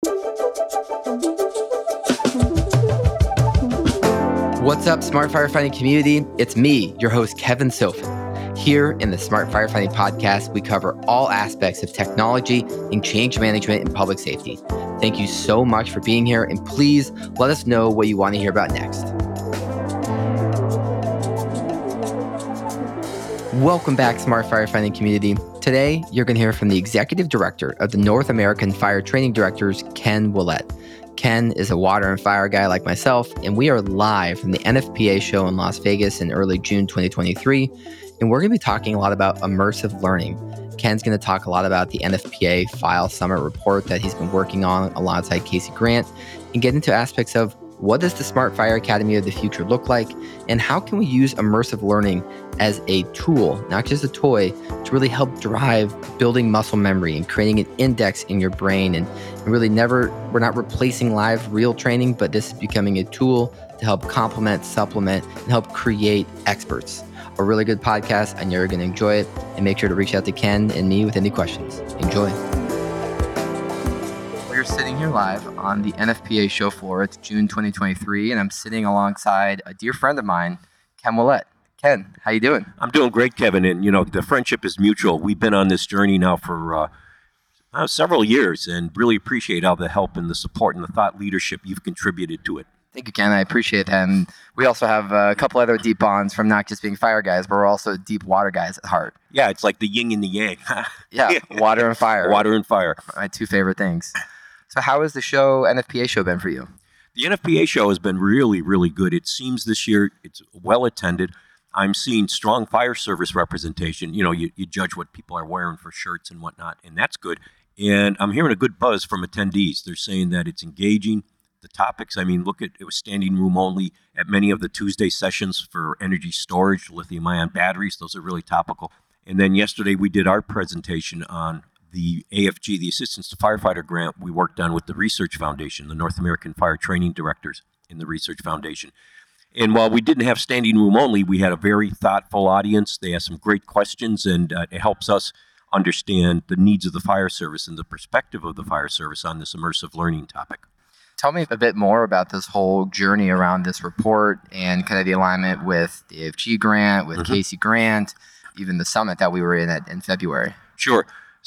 What's up, Smart Firefighting community? It's me, your host, Kevin Sofin. Here in the Smart Firefighting podcast, we cover all aspects of technology and change management in public safety. Thank you so much for being here, and please let us know what you want to hear about next. Welcome back, Smart Firefighting community. Today, you're going to hear from the Executive Director of the North American Fire Training Directors, Ken Ouellette. Ken is a water and fire guy like myself, and we are live from the NFPA show in Las Vegas in early June 2023, and we're going to be talking a lot about immersive learning. Ken's going to talk a lot about the NFPA File Summit report that he's been working on alongside Casey Grant, and get into aspects of what does the Smart Fire Academy of the future look like, and how can we use immersive learning as a tool, not just a toy, to really help drive building muscle memory and creating an index in your brain. And really we're not replacing live real training, but this is becoming a tool to help complement, supplement, and help create experts. A really good podcast. I know you're going to enjoy it, and make sure to reach out to Ken and me with any questions. Enjoy. We're sitting here live on the NFPA show floor. It's June 2023, and I'm sitting alongside a dear friend of mine, Ken Ouellette. Ken, how you doing? I'm doing great, Kevin. And, the friendship is mutual. We've been on this journey now for several years, and really appreciate all the help and the support and the thought leadership you've contributed to it. Thank you, Ken. I appreciate that. And we also have a couple other deep bonds from not just being fire guys, but we're also deep water guys at heart. Yeah, it's like the yin and the yang. Yeah, water and fire. Water and fire. My two favorite things. So how has the NFPA show been for you? The NFPA show has been really, really good. It seems this year it's well attended. I'm seeing strong fire service representation. You judge what people are wearing for shirts and whatnot, and that's good. And I'm hearing a good buzz from attendees. They're saying that it's engaging. The topics, it was standing room only at many of the Tuesday sessions for energy storage, lithium-ion batteries. Those are really topical. And then yesterday we did our presentation on the AFG, the Assistance to Firefighter grant we worked on with the Research Foundation, the North American Fire Training Directors in the Research Foundation. And while we didn't have standing room only, we had a very thoughtful audience. They asked some great questions, and it helps us understand the needs of the fire service and the perspective of the fire service on this immersive learning topic. Tell me a bit more about this whole journey around this report and kind of the alignment with the AFG grant, with Casey Grant, even the summit that we were in February. Sure.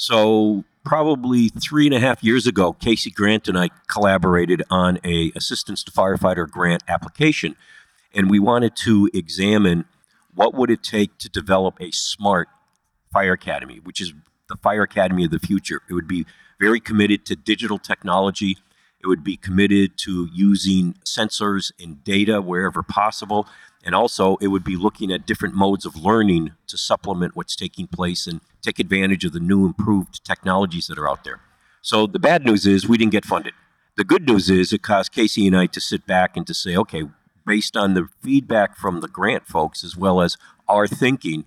So probably 3.5 years ago, Casey Grant and I collaborated on a Assistance to Firefighter grant application. And we wanted to examine what would it take to develop a smart fire academy, which is the fire academy of the future. It would be very committed to digital technology. It would be committed to using sensors and data wherever possible. And also, it would be looking at different modes of learning to supplement what's taking place and take advantage of the new improved technologies that are out there. So the bad news is we didn't get funded. The good news is it caused Casey and I to sit back and to say, okay, based on the feedback from the grant folks as well as our thinking,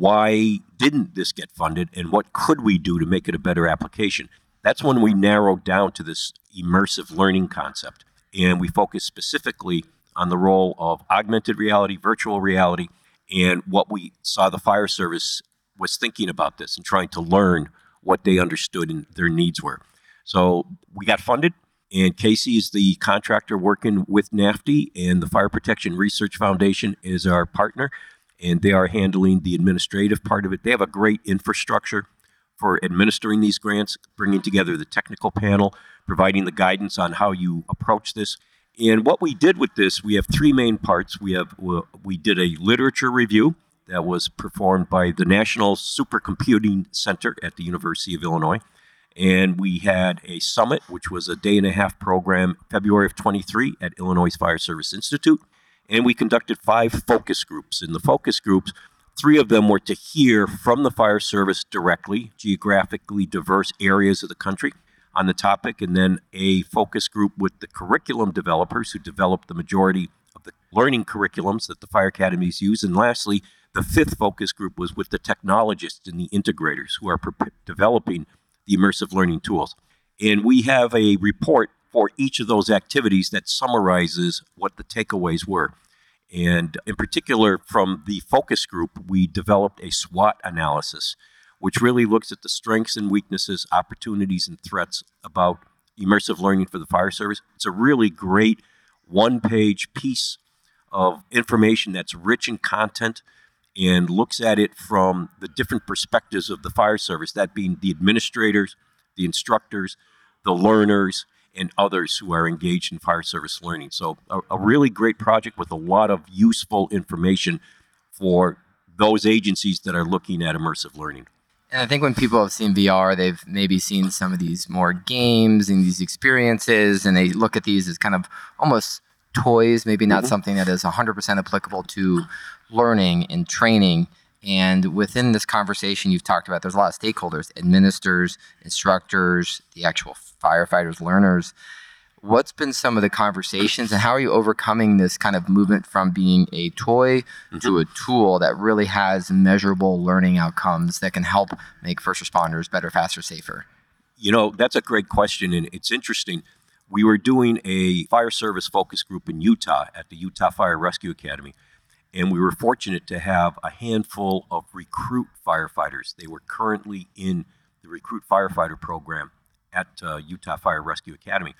why didn't this get funded and what could we do to make it a better application? That's when we narrowed down to this immersive learning concept. And we focused specifically on the role of augmented reality, virtual reality, and what we saw the fire service was thinking about this and trying to learn what they understood and their needs were. So we got funded. And Casey is the contractor working with NAFTE, and the Fire Protection Research Foundation is our partner, and they are handling the administrative part of it. They have a great infrastructure for administering these grants, bringing together the technical panel, providing the guidance on how you approach this. And what we did with this, we have three main parts. We did a literature review that was performed by the National Supercomputing Center at the University of Illinois. And we had a summit, which was a 1.5-day program, February of 23 at Illinois Fire Service Institute. And we conducted 5 focus groups. In the focus groups, 3 of them were to hear from the fire service directly, geographically diverse areas of the country on the topic, and then a focus group with the curriculum developers who developed the majority of the learning curriculums that the fire academies use. And lastly, the 5th focus group was with the technologists and the integrators who are developing the immersive learning tools. And we have a report for each of those activities that summarizes what the takeaways were. And in particular, from the focus group, we developed a SWOT analysis, which really looks at the strengths and weaknesses, opportunities and threats about immersive learning for the fire service. It's a really great one-page piece of information that's rich in content and looks at it from the different perspectives of the fire service, that being the administrators, the instructors, the learners, and others who are engaged in fire service learning. So a really great project with a lot of useful information for those agencies that are looking at immersive learning. And I think when people have seen VR, they've maybe seen some of these more games and these experiences, and they look at these as kind of almost toys, maybe not something that is 100% applicable to learning and training. And within this conversation you've talked about, there's a lot of stakeholders, administrators, instructors, the actual firefighters, learners. What's been some of the conversations, and how are you overcoming this kind of movement from being a toy to a tool that really has measurable learning outcomes that can help make first responders better, faster, safer? You know, that's a great question, and it's interesting. We were doing a fire service focus group in Utah at the Utah Fire Rescue Academy, and we were fortunate to have a handful of recruit firefighters. They were currently in the recruit firefighter program at Utah Fire Rescue Academy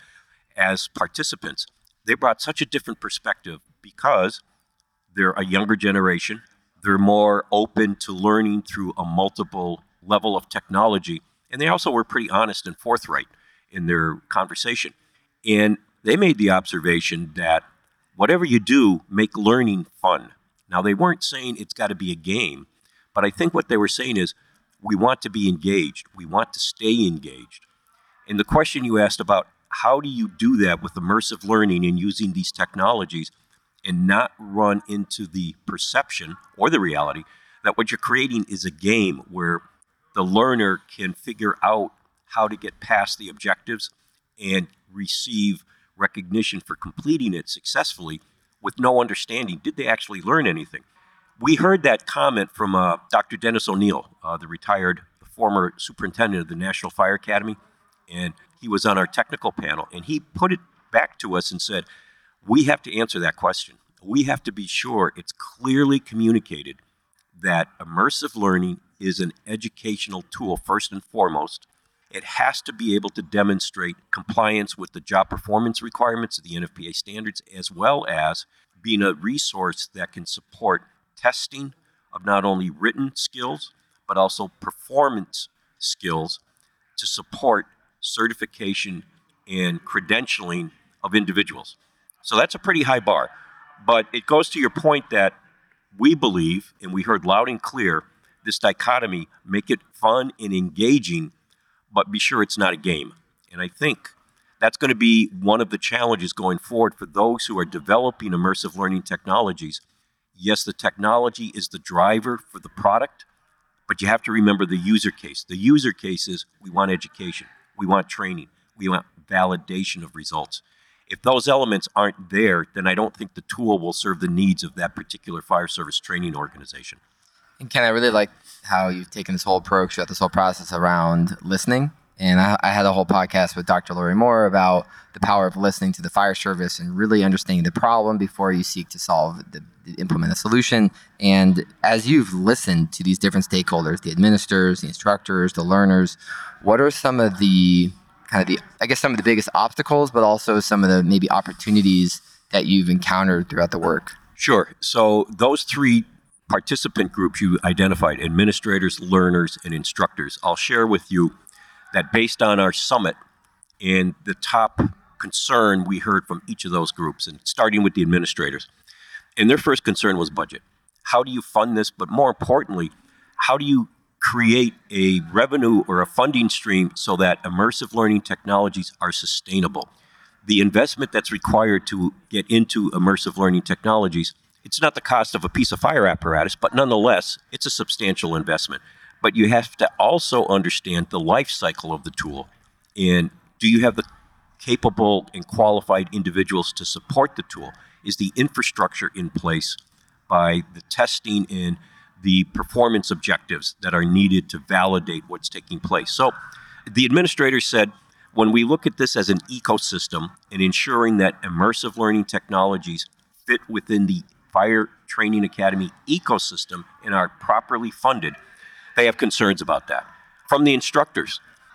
as participants. They brought such a different perspective because they're a younger generation. They're more open to learning through a multiple level of technology. And they also were pretty honest and forthright in their conversation. And they made the observation that whatever you do, make learning fun. Now, they weren't saying it's got to be a game, but I think what they were saying is we want to be engaged. We want to stay engaged. And the question you asked about how do you do that with immersive learning and using these technologies and not run into the perception or the reality that what you're creating is a game where the learner can figure out how to get past the objectives and receive recognition for completing it successfully with no understanding. Did they actually learn anything? We heard that comment from Dr. Dennis O'Neill, the former superintendent of the National Fire Academy, and he was on our technical panel, and he put it back to us and said, we have to answer that question. We have to be sure it's clearly communicated that immersive learning is an educational tool first and foremost. It has to be able to demonstrate compliance with the job performance requirements of the NFPA standards, as well as being a resource that can support testing of not only written skills, but also performance skills to support certification and credentialing of individuals. So that's a pretty high bar. But it goes to your point that we believe, and we heard loud and clear, this dichotomy, make it fun and engaging, but be sure it's not a game. And I think that's going to be one of the challenges going forward for those who are developing immersive learning technologies. Yes, the technology is the driver for the product, but you have to remember the user case. The user case is we want education. We want training. We want validation of results. If those elements aren't there, then I don't think the tool will serve the needs of that particular fire service training organization. And Ken, I really like how you've taken this whole approach throughout this whole process around listening. And I had a whole podcast with Dr. Lori Moore about the power of listening to the fire service and really understanding the problem before you seek to implement a solution. And as you've listened to these different stakeholders, the administrators, the instructors, the learners, what are some of the some of the biggest obstacles, but also some of the maybe opportunities that you've encountered throughout the work? Sure. So those three participant groups you identified, administrators, learners, and instructors, I'll share with you that based on our summit and the top concern we heard from each of those groups, and starting with the administrators, and their first concern was budget. How do you fund this? But more importantly, how do you create a revenue or a funding stream so that immersive learning technologies are sustainable? The investment that's required to get into immersive learning technologies, it's not the cost of a piece of fire apparatus, but nonetheless, it's a substantial investment. But you have to also understand the life cycle of the tool. And do you have the capable and qualified individuals to support the tool? Is the infrastructure in place by the testing and the performance objectives that are needed to validate what's taking place? So the administrators said, when we look at this as an ecosystem and ensuring that immersive learning technologies fit within the Fire Training Academy ecosystem and are properly funded, they have concerns about that. From the instructors,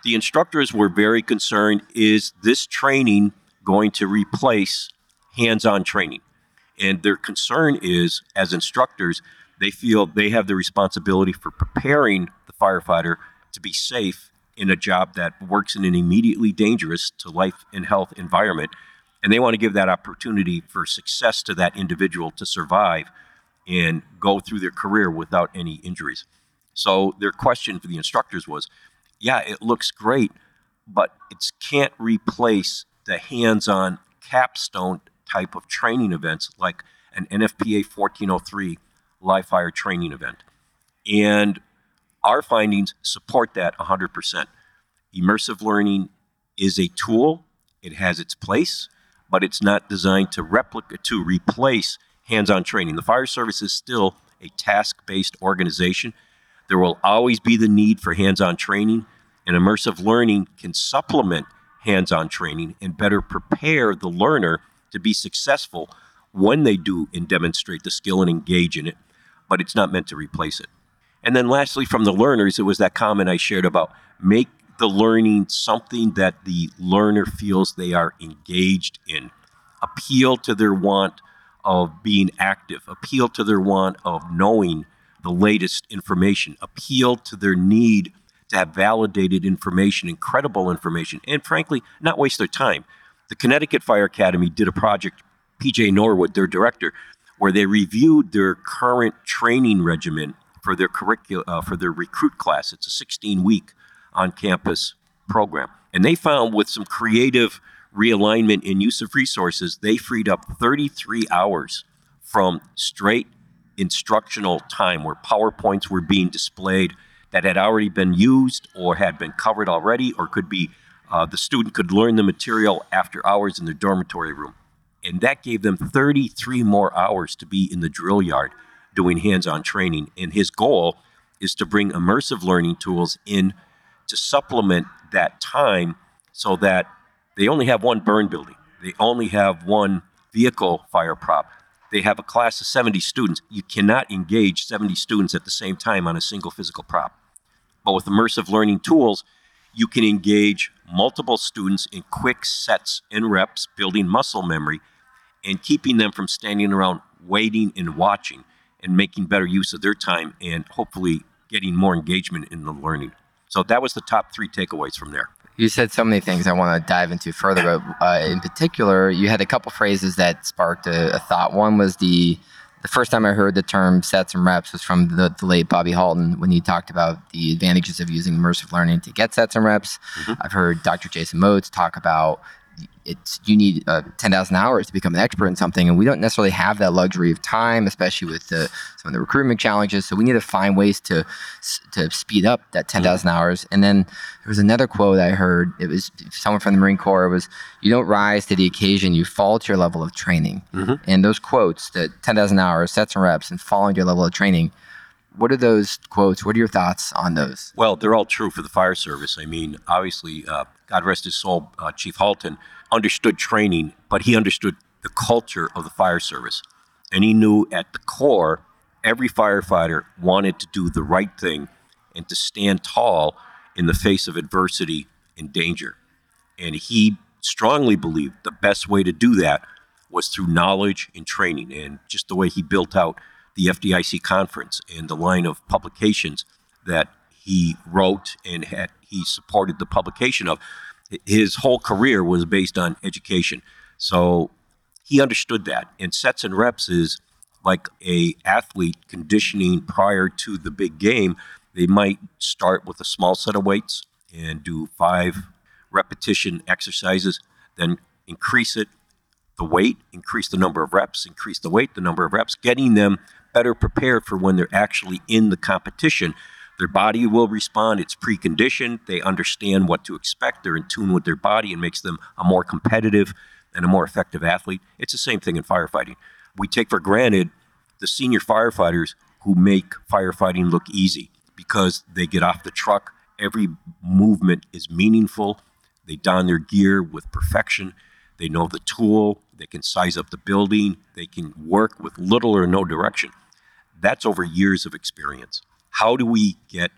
The instructors were very concerned, is this training going to replace hands-on training? And their concern is, as instructors, they feel they have the responsibility for preparing the firefighter to be safe in a job that works in an immediately dangerous to life and health environment. And they want to give that opportunity for success to that individual to survive and go through their career without any injuries. So their question for the instructors was, yeah, it looks great, but it can't replace the hands-on capstone type of training events like an NFPA 1403 live fire training event. And our findings support that 100%. Immersive learning is a tool. It has its place, but it's not designed to replace hands-on training. The fire service is still a task-based organization. There will always be the need for hands-on training, and immersive learning can supplement hands-on training and better prepare the learner to be successful when they do and demonstrate the skill and engage in it, but it's not meant to replace it. And then lastly, from the learners, it was that comment I shared about make the learning something that the learner feels they are engaged in. Appeal to their want of being active, appeal to their want of knowing the latest information, appeal to their need to have validated information and credible information, and frankly, not waste their time. The Connecticut Fire Academy did a project, PJ Norwood, their director, where they reviewed their current training regimen for their for their recruit class. It's a 16-week on-campus program. And they found with some creative realignment and use of resources, they freed up 33 hours from straight instructional time where PowerPoints were being displayed that had already been used or had been covered already, or could be the student could learn the material after hours in their dormitory room. And that gave them 33 more hours to be in the drill yard doing hands-on training. And his goal is to bring immersive learning tools in to supplement that time so that they only have one burn building. They only have one vehicle fire prop. They have a class of 70 students. You cannot engage 70 students at the same time on a single physical prop. But with immersive learning tools, you can engage multiple students in quick sets and reps, building muscle memory, and keeping them from standing around waiting and watching and making better use of their time and hopefully getting more engagement in the learning. So that was the top 3 takeaways from there. You said so many things I want to dive into further, but in particular, you had a couple phrases that sparked a thought. One was the first time I heard the term sets and reps was from the late Bobby Halton when he talked about the advantages of using immersive learning to get sets and reps. Mm-hmm. I've heard Dr. Jason Motes talk about you need 10,000 hours to become an expert in something, and we don't necessarily have that luxury of time, especially with some of the recruitment challenges. So we need to find ways to speed up that 10,000 hours. And then there was another quote I heard. It was someone from the Marine Corps. It was, "You don't rise to the occasion; you fall to your level of training." Mm-hmm. And those quotes, the 10,000 hours, sets and reps, and falling to your level of training. What are those quotes? What are your thoughts on those? Well, they're all true for the fire service. I mean, obviously, God rest his soul, Chief Halton understood training, but he understood the culture of the fire service. And he knew at the core, every firefighter wanted to do the right thing and to stand tall in the face of adversity and danger. And he strongly believed the best way to do that was through knowledge and training. And just the way he built out the FDIC conference and the line of publications that he wrote and he supported the publication of. His whole career was based on education. So he understood that. And sets and reps is like a athlete conditioning prior to the big game. They might start with a small set of weights and do 5 repetition exercises, then increase it, the weight, increase the number of reps, increase the weight, the number of reps, getting them better prepared for when they're actually in the competition. Their body will respond. It's preconditioned. They understand what to expect. They're in tune with their body and makes them a more competitive and a more effective athlete. It's the same thing in firefighting. We take for granted the senior firefighters who make firefighting look easy because they get off the truck. Every movement is meaningful. They don their gear with perfection. They know the tool. They can size up the building. They can work with little or no direction. That's over years of experience. How do we get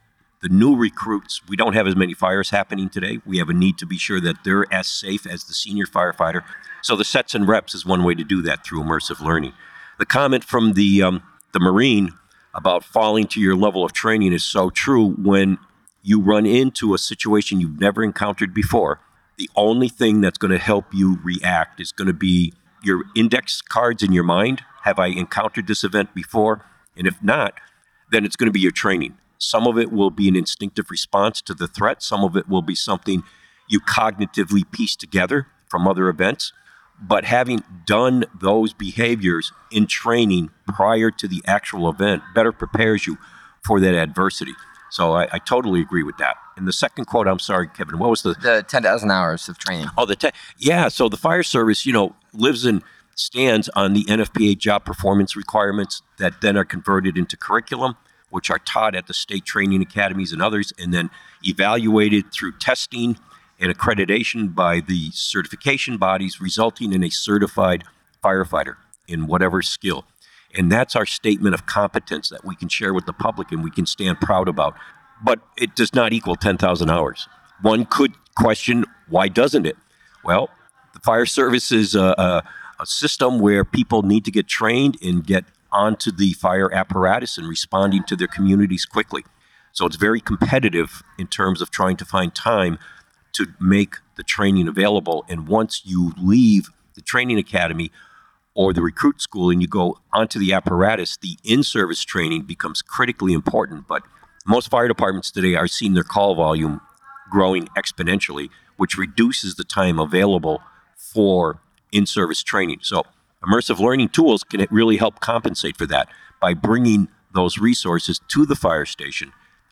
The new recruits, we don't have as many fires happening today. We have a need to be sure that they're as safe as the senior firefighter. So the sets and reps is one way to do that through immersive learning. The comment from the Marine about falling to your level of training is so true. When you run into a situation you've never encountered before, the only thing that's going to help you react is going to be your index cards in your mind. Have I encountered this event before? And if not, then it's going to be your training. Some of it will be an instinctive response to the threat. Some of it will be something you cognitively piece together from other events. But having done those behaviors in training prior to the actual event better prepares you for that adversity. So I totally agree with that. And the second quote, I'm sorry, Kevin, what was the 10,000 hours of training? Oh, yeah. So the fire service, lives and stands on the NFPA job performance requirements that then are converted into curriculum, which are taught at the state training academies and others, and then evaluated through testing and accreditation by the certification bodies, resulting in a certified firefighter in whatever skill. And that's our statement of competence that we can share with the public and we can stand proud about. But it does not equal 10,000 hours. One could question, why doesn't it? Well, the fire service is a system where people need to get trained and get onto the fire apparatus and responding to their communities quickly. So it's very competitive in terms of trying to find time to make the training available. And once you leave the training academy or the recruit school and you go onto the apparatus, the in-service training becomes critically important. But most fire departments today are seeing their call volume growing exponentially, which reduces the time available for in-service training. So immersive learning tools can really help compensate for that by bringing those resources to the fire station,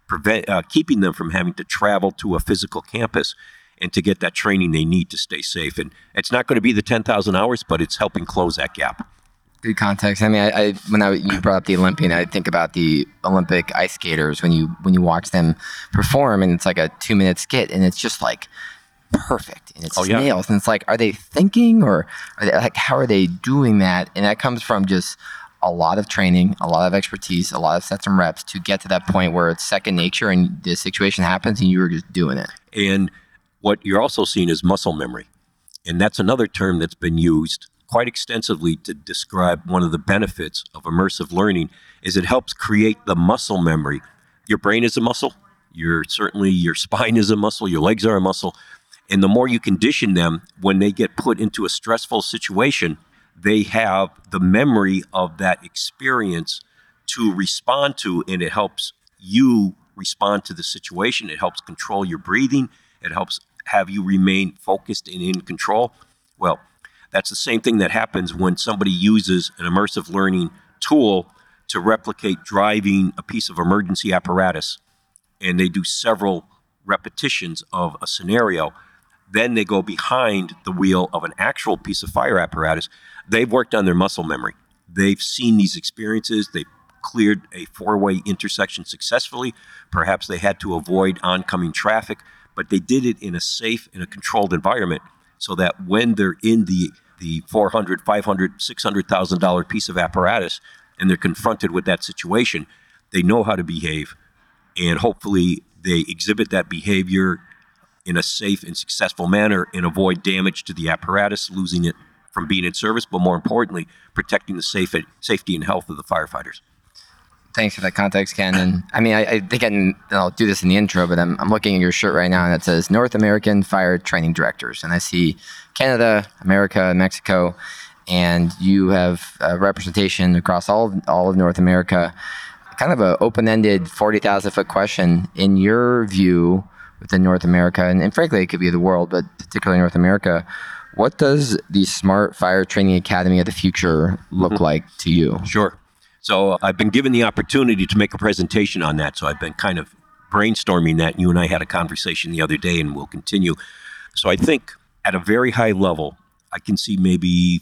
keeping them from having to travel to a physical campus and to get that training they need to stay safe. And it's not going to be the 10,000 hours, but it's helping close that gap. Good context. I mean, you brought up the Olympian, I think about the Olympic ice skaters when you watch them perform, and it's like a 2-minute skit, and it's just like perfect, and it's nails, and it's like, are they thinking, or are they like, how are they doing that? And that comes from just a lot of training, a lot of expertise, a lot of sets and reps to get to that point where it's second nature, and the situation happens, and you were just doing it. And what you're also seeing is muscle memory, and that's another term that's been used quite extensively to describe one of the benefits of immersive learning is it helps create the muscle memory. Your brain is a muscle. Your spine is a muscle. Your legs are a muscle. And the more you condition them, when they get put into a stressful situation, they have the memory of that experience to respond to, and it helps you respond to the situation. It helps control your breathing. It helps have you remain focused and in control. Well, that's the same thing that happens when somebody uses an immersive learning tool to replicate driving a piece of emergency apparatus, and they do several repetitions of a scenario. Then they go behind the wheel of an actual piece of fire apparatus. They've worked on their muscle memory. They've seen these experiences. They've cleared a 4-way intersection successfully. Perhaps they had to avoid oncoming traffic, but they did it in a safe and a controlled environment so that when they're in the $400,000, $500,000, $600,000 piece of apparatus and they're confronted with that situation, they know how to behave, and hopefully they exhibit that behavior in a safe and successful manner and avoid damage to the apparatus, losing it from being in service, but more importantly, protecting the safety and health of the firefighters. Thanks for that context, Ken. And I mean, I think I'll do this in the intro, but I'm looking at your shirt right now, and it says North American Fire Training Directors. And I see Canada, America, Mexico, and you have representation across all of North America. Kind of an open-ended 40,000-foot question. In your view, within North America, and frankly, it could be the world, but particularly North America, what does the Smart Fire Training Academy of the future look like to you? Sure. So I've been given the opportunity to make a presentation on that. So I've been kind of brainstorming that. You and I had a conversation the other day, and we'll continue. So I think at a very high level, I can see maybe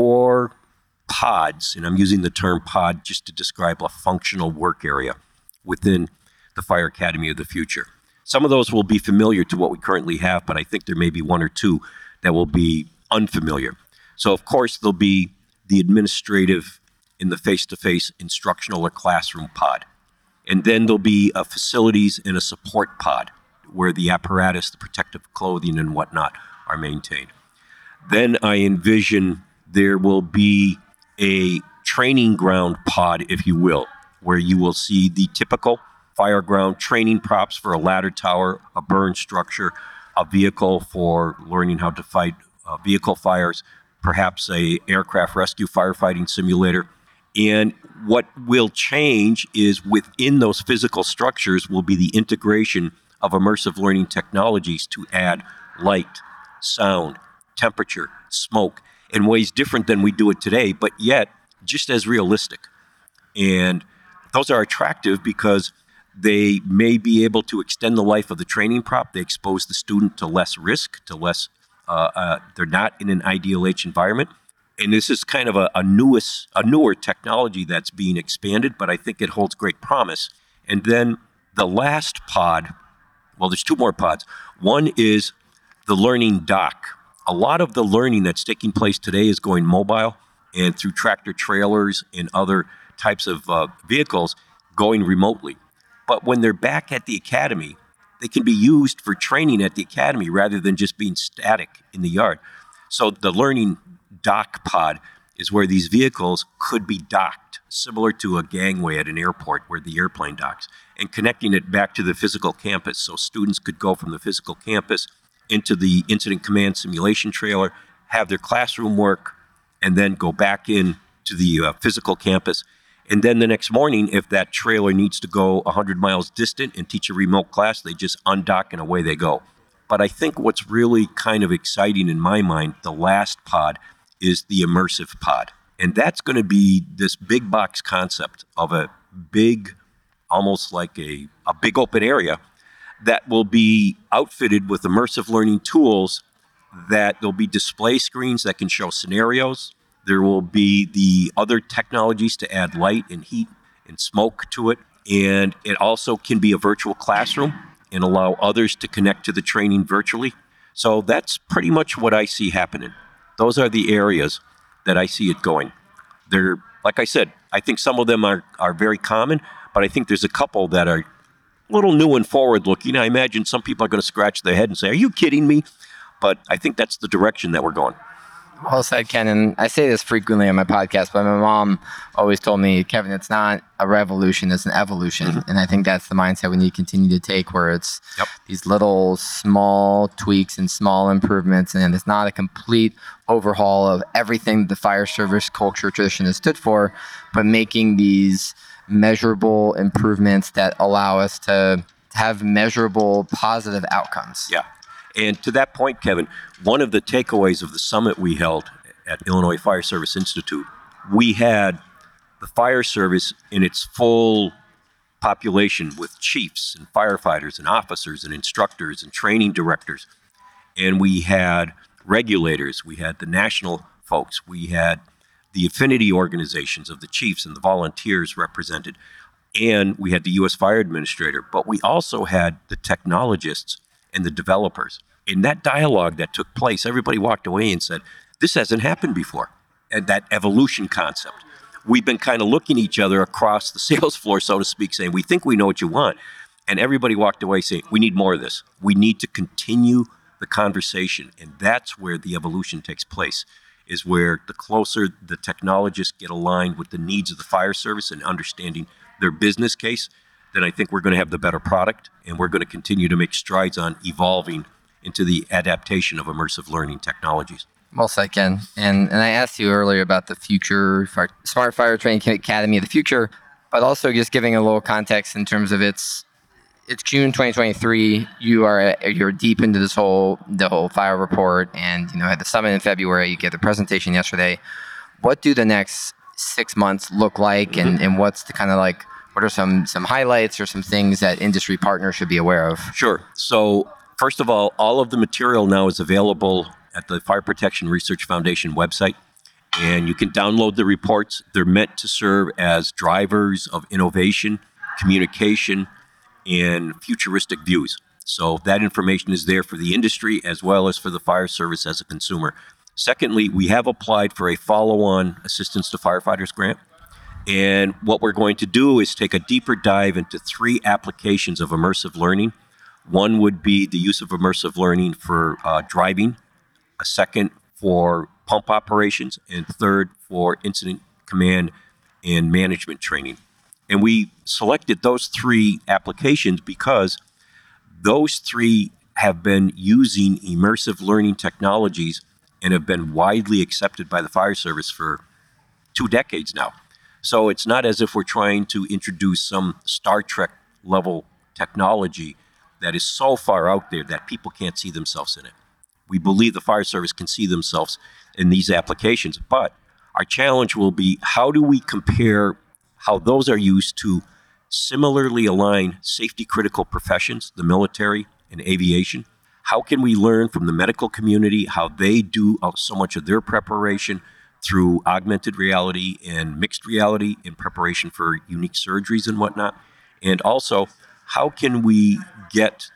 4 pods, and I'm using the term pod just to describe a functional work area within the Fire Academy of the future. Some of those will be familiar to what we currently have, but I think there may be 1 or 2 that will be unfamiliar. So of course, there'll be the administrative in the face-to-face instructional or classroom pod. And then there'll be a facilities and a support pod where the apparatus, the protective clothing and whatnot are maintained. Then I envision there will be a training ground pod, if you will, where you will see the typical fireground training props for a ladder tower, a burn structure, a vehicle for learning how to fight vehicle fires, perhaps a aircraft rescue firefighting simulator. And what will change is within those physical structures will be the integration of immersive learning technologies to add light, sound, temperature, smoke in ways different than we do it today, but yet just as realistic. And those are attractive because they may be able to extend the life of the training prop. They expose the student to less risk, to less, they're not in an ideal H environment. And this is kind of a newer technology that's being expanded, but I think it holds great promise. And then the last pod, well, there's two more pods. One is the learning dock. A lot of the learning that's taking place today is going mobile and through tractor trailers and other types of vehicles going remotely. But when they're back at the academy, they can be used for training at the academy rather than just being static in the yard. So the learning dock pod is where these vehicles could be docked, similar to a gangway at an airport where the airplane docks, and connecting it back to the physical campus. So students could go from the physical campus into the incident command simulation trailer, have their classroom work, and then go back in to the physical campus. And then the next morning, if that trailer needs to go 100 miles distant and teach a remote class, they just undock and away they go. But I think what's really kind of exciting in my mind, the last pod, is the immersive pod. And that's going to be this big box concept of a big, almost like a big open area that will be outfitted with immersive learning tools, that there'll be display screens that can show scenarios. There will be the other technologies to add light and heat and smoke to it. And it also can be a virtual classroom and allow others to connect to the training virtually. So that's pretty much what I see happening. Those are the areas that I see it going. They're, like I said, I think some of them are very common, but I think there's a couple that are a little new and forward-looking. I imagine some people are going to scratch their head and say, are you kidding me? But I think that's the direction that we're going. Well said, Ken. And I say this frequently on my podcast, but my mom always told me, Kevin, it's not a revolution, it's an evolution. Mm-hmm. And I think that's the mindset we need to continue to take, where it's these little small tweaks and small improvements. And it's not a complete overhaul of everything the fire service culture tradition has stood for, but making these measurable improvements that allow us to have measurable positive outcomes. Yeah. And to that point, Kevin, one of the takeaways of the summit we held at Illinois Fire Service Institute, we had the fire service in its full population with chiefs and firefighters and officers and instructors and training directors. And we had regulators, we had the national folks, we had the affinity organizations of the chiefs and the volunteers represented, and we had the U.S. Fire Administrator, but we also had the technologists and the developers. In that dialogue that took place, everybody walked away and said, this hasn't happened before. And that evolution concept. We've been kind of looking at each other across the sales floor, so to speak, saying, we think we know what you want. And everybody walked away saying, we need more of this. We need to continue the conversation. And that's where the evolution takes place, is where the closer the technologists get aligned with the needs of the fire service and understanding their business case, then I think we're going to have the better product, and we're going to continue to make strides on evolving into the adaptation of immersive learning technologies. Well said, Ken. And I asked you earlier about the future Smart Fire Training Academy of the future, but also just giving a little context in terms of it's June 2023. You're deep into the whole fire report, and at the summit in February, you gave the presentation yesterday. What do the next 6 months look like, and what's the kind of like? What are some highlights or some things that industry partners should be aware of? Sure. So first of all of the material now is available at the Fire Protection Research Foundation website, and you can download the reports. They're meant to serve as drivers of innovation, communication, and futuristic views. So that information is there for the industry as well as for the fire service as a consumer. Secondly, we have applied for a follow-on Assistance to Firefighters grant. And what we're going to do is take a deeper dive into 3 applications of immersive learning. One would be the use of immersive learning for driving, a second for pump operations, and third for incident command and management training. And we selected those 3 applications because those 3 have been using immersive learning technologies and have been widely accepted by the fire service for 2 decades now. So it's not as if we're trying to introduce some Star Trek level technology that is so far out there that people can't see themselves in it. We believe the fire service can see themselves in these applications, but our challenge will be, how do we compare how those are used to similarly align safety critical professions, the military and aviation? How can we learn from the medical community how they do so much of their preparation through augmented reality and mixed reality in preparation for unique surgeries and whatnot? And also, how can we get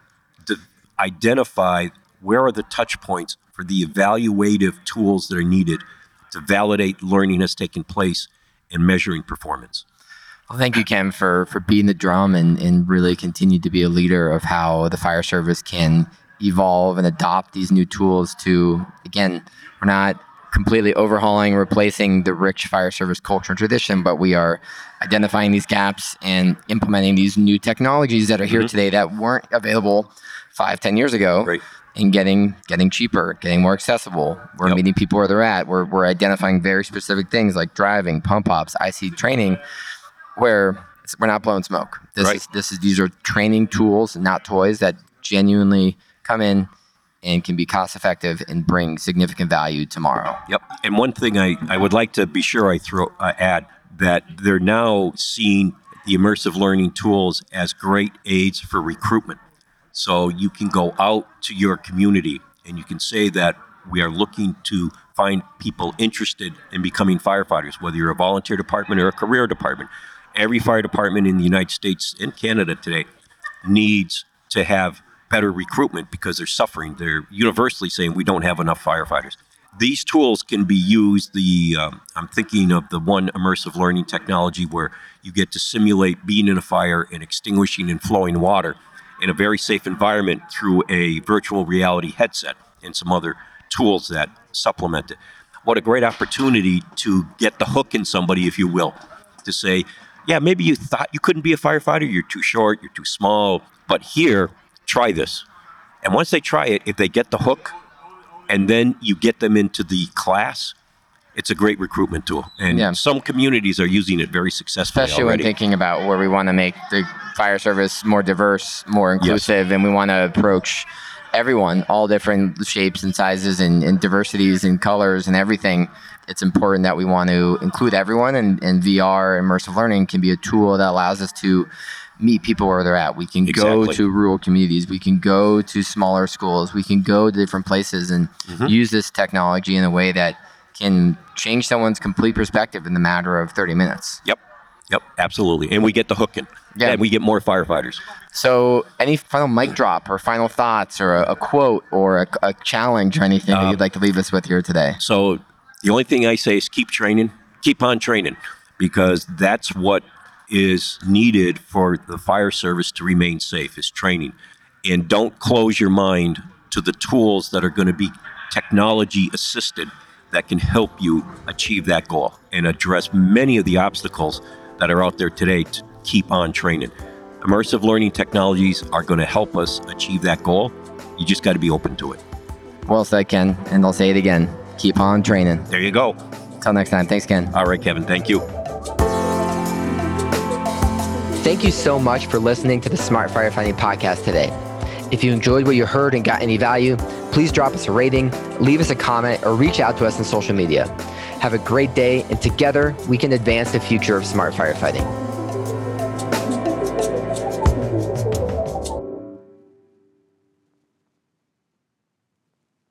to identify where are the touch points for the evaluative tools that are needed to validate learning has taken place and measuring performance? Well, thank you, Ken, for beating the drum and really continue to be a leader of how the fire service can evolve and adopt these new tools to, again, we're not completely overhauling, replacing the rich fire service culture and tradition, but we are identifying these gaps and implementing these new technologies that are here today that weren't available 5-10 years ago. Right. And getting cheaper, getting more accessible. We're meeting people where they're at. We're identifying very specific things like driving, pump ops, IC training, where we're not blowing smoke. These are training tools, not toys, that genuinely come in and can be cost effective and bring significant value tomorrow. Yep. And one thing I would like to be sure I add, that they're now seeing the immersive learning tools as great aids for recruitment. So you can go out to your community and you can say that we are looking to find people interested in becoming firefighters, whether you're a volunteer department or a career department. Every fire department in the United States and Canada today needs to have better recruitment because they're suffering. They're universally saying we don't have enough firefighters. These tools can be used. I'm thinking of the one immersive learning technology where you get to simulate being in a fire and extinguishing and flowing water in a very safe environment through a virtual reality headset and some other tools that supplement it. What a great opportunity to get the hook in somebody, if you will, to say, yeah, maybe you thought you couldn't be a firefighter, you're too short, you're too small, but here, try this. And once they try it, if they get the hook, and then you get them into the class, it's a great recruitment tool. And some communities are using it very successfully especially already. When thinking about where we want to make the fire service more diverse, more inclusive, and we want to approach everyone, all different shapes and sizes and diversities and colors and everything. It's important that we want to include everyone, and VR, immersive learning, can be a tool that allows us to meet people where they're at. We can go to rural communities. We can go to smaller schools. We can go to different places and use this technology in a way that can change someone's complete perspective in the matter of 30 minutes. Yep, absolutely. And we get the hook in. Yeah. And we get more firefighters. So any final mic drop or final thoughts or a quote or a challenge or anything that you'd like to leave us with here today? So the only thing I say is keep training, keep on training, because that's what is needed for the fire service to remain safe, is training. And don't close your mind to the tools that are going to be technology assisted that can help you achieve that goal and address many of the obstacles that are out there today to keep on training. Immersive learning technologies are going to help us achieve that goal. You just got to be open to it. Well said, Ken. And I'll say it again. Keep on training. There you go. Until next time. Thanks, Ken. All right, Kevin. Thank you. Thank you so much for listening to the Smart Firefighting Podcast today. If you enjoyed what you heard and got any value, please drop us a rating, leave us a comment, or reach out to us on social media. Have a great day, and together we can advance the future of smart firefighting.